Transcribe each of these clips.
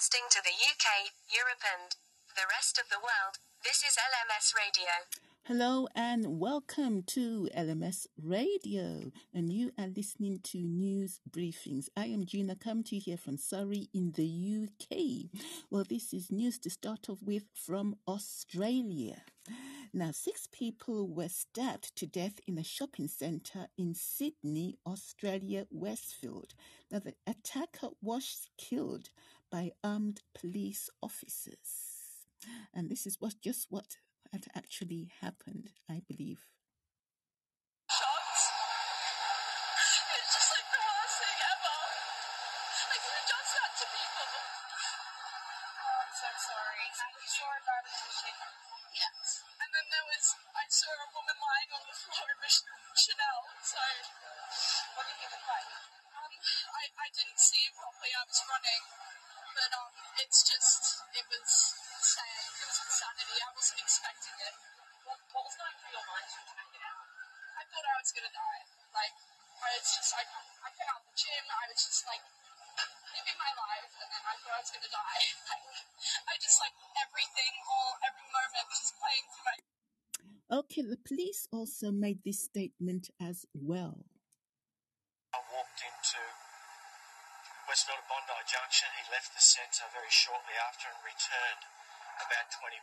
Broadcasting to the UK, Europe and the rest of the world, this is LMS Radio. Hello and welcome to LMS Radio, and you are listening to news briefings. I am Gina, coming to you here from Surrey in the UK. Well, this is news to start off with from Australia. Now, 6 people were stabbed to death in a shopping centre in Sydney, Australia, Westfield. Now, the attacker was killed by armed police officers. And this is what had actually happened, I believe. Shots. It's just like the worst thing ever. Like, who does that to people? Oh, I'm so sorry. You saw a guy with a machine. Yes. And then I saw a woman lying on the floor of a Chanel. So, what did you think like? I didn't see it properly. I was running. But it was sad. It was insanity. I wasn't expecting it. What was going through your mind as you checked it out? I thought I was going to die. Like, I came out of the gym. I was just, like, living my life, and then I thought I was going to die. I just, like, every moment just playing through my... Okay, the police also made this statement as well. I walked into Westfield at Bondi Junction. He left the centre very shortly after and returned about 3:20.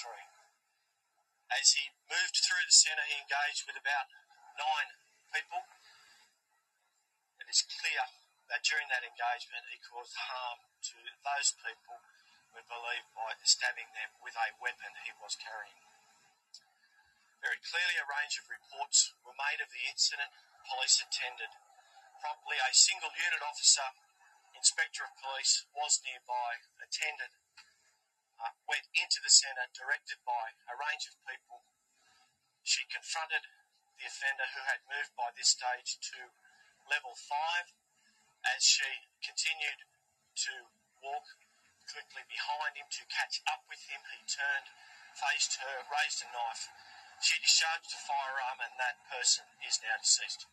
As he moved through the centre, he engaged with about 9 people. It is clear that during that engagement he caused harm to those people we believe by stabbing them with a weapon he was carrying. Very clearly a range of reports were made of the incident. Police attended. Promptly a single unit officer, Inspector of Police, was nearby, attended, went into the centre, directed by a range of people. She confronted the offender, who had moved by this stage to level 5. As she continued to walk quickly behind him to catch up with him, he turned, faced her, raised a knife. She discharged a firearm, and that person is now deceased.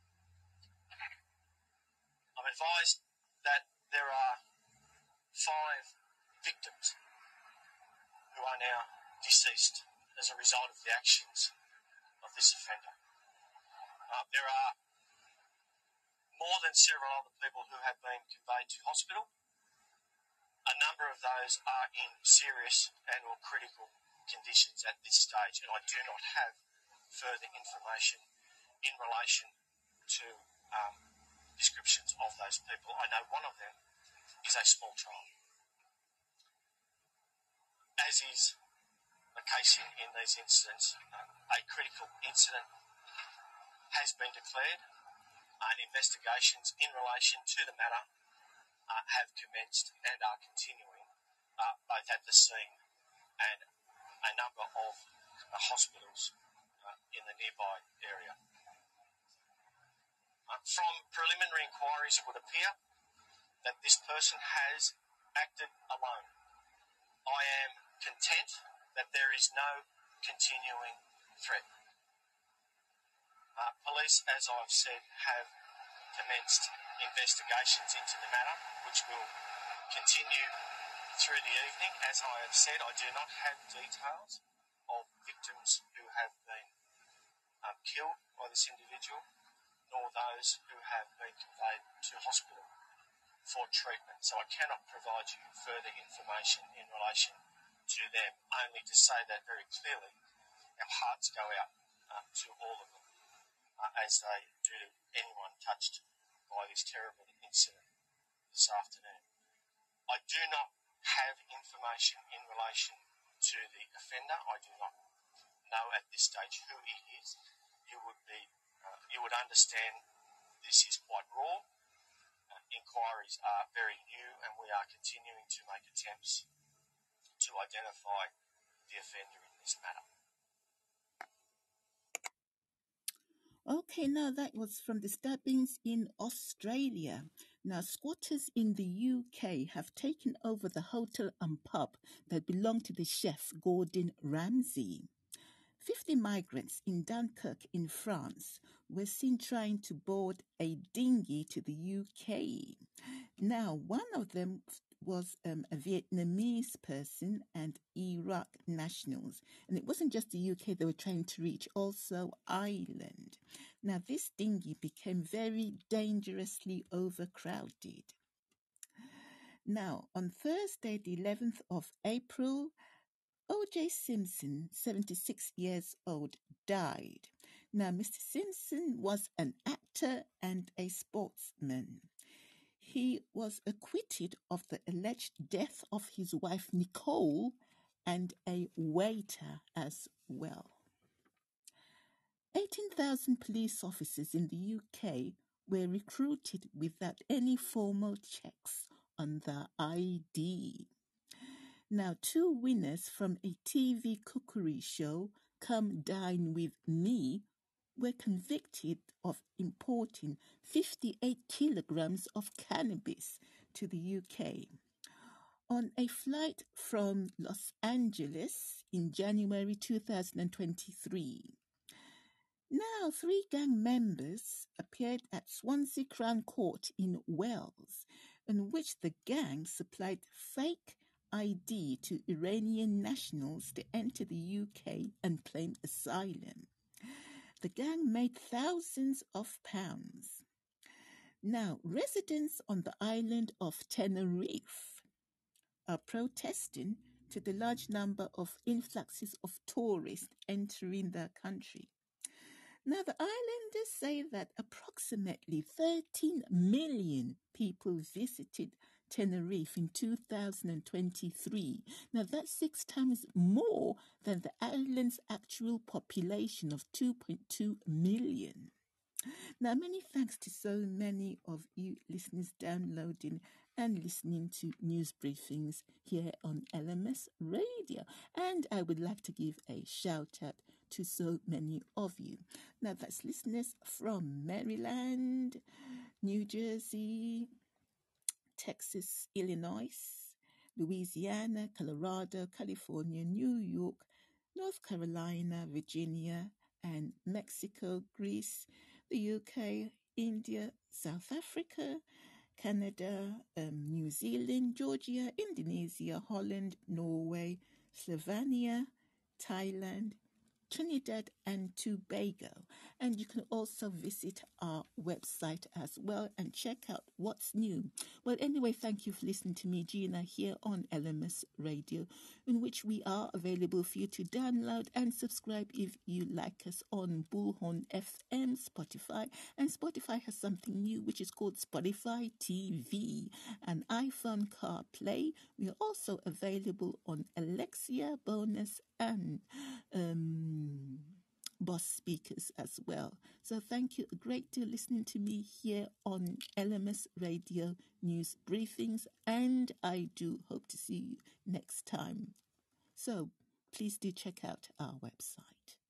I'm advised that there are 5 victims who are now deceased as a result of the actions of this offender. There are more than several other people who have been conveyed to hospital. A number of those are in serious and or critical conditions at this stage, and I do not have further information in relation to descriptions of those people. I know one of them is a small child. As is the case in these incidents, a critical incident has been declared, and investigations in relation to the matter have commenced and are continuing both at the scene and a number of hospitals in the nearby area. From preliminary inquiries, it would appear that this person has acted alone. I am content that there is no continuing threat. Police, as I've said, have commenced investigations into the matter, which will continue through the evening. As I have said, I do not have details of victims who have been killed by this individual, nor those who have been conveyed to hospital for treatment. So I cannot provide you further information in relation to them, only to say that very clearly our hearts go out to all of them, as they do to anyone touched by this terrible incident this afternoon. I do not have information in relation to the offender. I do not know at this stage who he is. You would understand this is quite raw. Inquiries are very new, and we are continuing to make attempts to identify the offender in this matter. Okay, now that was from the stabbings in Australia. Now, squatters in the UK have taken over the hotel and pub that belonged to the chef Gordon Ramsay. 50 migrants in Dunkirk in France were seen trying to board a dinghy to the UK. Now, one of them was a Vietnamese person and Iraq nationals. And it wasn't just the UK they were trying to reach, also Ireland. Now, this dinghy became very dangerously overcrowded. Now, on Thursday, the 11th of April, O.J. Simpson, 76 years old, died. Now, Mr. Simpson was an actor and a sportsman. He was acquitted of the alleged death of his wife Nicole and a waiter as well. 18,000 police officers in the UK were recruited without any formal checks on their ID. Now, 2 winners from a TV cookery show, Come Dine With Me, were convicted of importing 58 kilograms of cannabis to the UK. On a flight from Los Angeles in January 2023, now 3 gang members appeared at Swansea Crown Court in Wales, in which the gang supplied fake ID to Iranian nationals to enter the UK and claim asylum. The gang made thousands of pounds. Now, residents on the island of Tenerife are protesting to the large number of influxes of tourists entering their country. Now, the islanders say that approximately 13 million people visited Tenerife in 2023. Now, that's 6 times more than the island's actual population of 2.2 million. Now, many thanks to so many of you listeners downloading and listening to news briefings here on LMS Radio. And I would like to give a shout out to so many of you. Now, that's listeners from Maryland, New Jersey, Texas, Illinois, Louisiana, Colorado, California, New York, North Carolina, Virginia, and Mexico, Greece, the UK, India, South Africa, Canada, New Zealand, Georgia, Indonesia, Holland, Norway, Slovenia, Thailand, Trinidad and Tobago. And you can also visit our website as well and check out what's new. Well, anyway, thank you for listening to me, Gina, here on LMS Radio, in which we are available for you to download and subscribe if you like us on Bullhorn FM, Spotify. And Spotify has something new, which is called Spotify TV and iPhone CarPlay. We are also available on Alexia, Bonus, and Boss speakers as well. So thank you a great deal listening to me here on LMS Radio News Briefings, and I do hope to see you next time. So please do check out our website.